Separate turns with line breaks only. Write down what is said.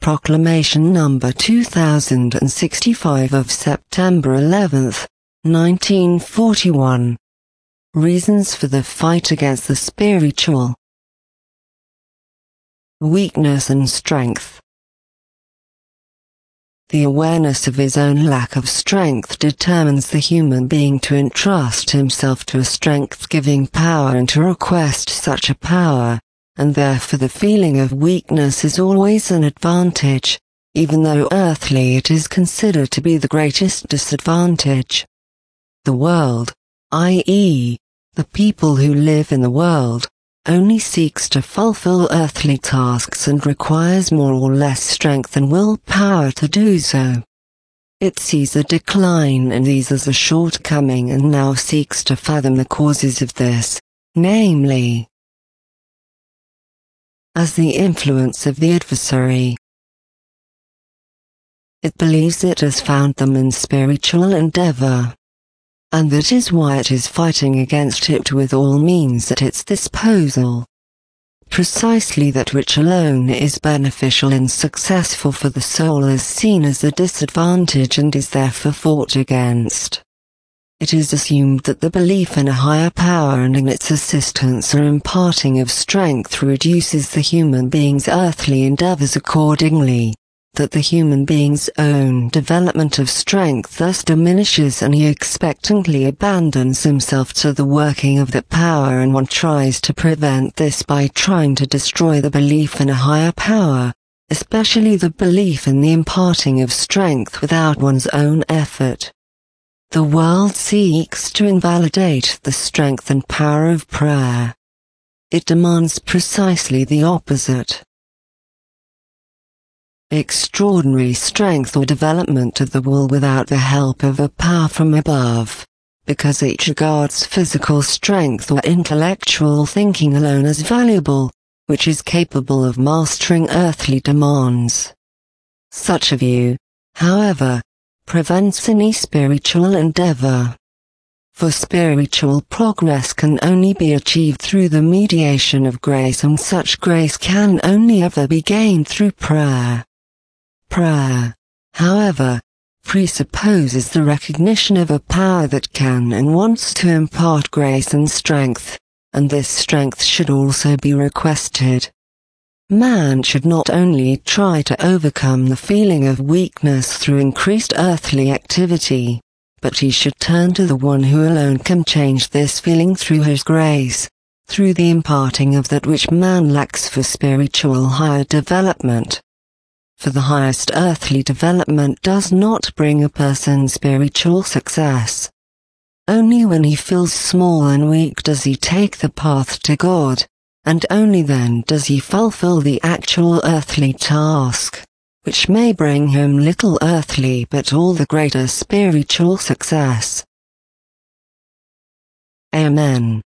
Proclamation number 2065 of September 11, 1941. Reasons for the fight against the spiritual. Weakness and strength. The awareness of his own lack of strength determines the human being to entrust himself to a strength-giving power and to request such a power, and therefore the feeling of weakness is always an advantage, even though earthly it is considered to be the greatest disadvantage. The world, i.e., the people who live in the world, only seeks to fulfill earthly tasks and requires more or less strength and willpower to do so. It sees a decline in these as a shortcoming and now seeks to fathom the causes of this, namely, as the influence of the adversary. It believes it has found them in spiritual endeavor, and that is why it is fighting against it with all means at its disposal. Precisely that which alone is beneficial and successful for the soul is seen as a disadvantage and is therefore fought against. It is assumed that the belief in a higher power and in its assistance or imparting of strength reduces the human being's earthly endeavors accordingly, that the human being's own development of strength thus diminishes and he expectantly abandons himself to the working of that power, and one tries to prevent this by trying to destroy the belief in a higher power, especially the belief in the imparting of strength without one's own effort. The world seeks to invalidate the strength and power of prayer. It demands precisely the opposite. Extraordinary strength or development of the will without the help of a power from above, because each regards physical strength or intellectual thinking alone as valuable, which is capable of mastering earthly demands. Such a view, however, prevents any spiritual endeavor. For spiritual progress can only be achieved through the mediation of grace, and such grace can only ever be gained through prayer. Prayer, however, presupposes the recognition of a power that can and wants to impart grace and strength, and this strength should also be requested. Man should not only try to overcome the feeling of weakness through increased earthly activity, but he should turn to the one who alone can change this feeling through his grace, through the imparting of that which man lacks for spiritual higher development. For the highest earthly development does not bring a person spiritual success. Only when he feels small and weak does he take the path to God, and only then does he fulfill the actual earthly task, which may bring him little earthly but all the greater spiritual success. Amen.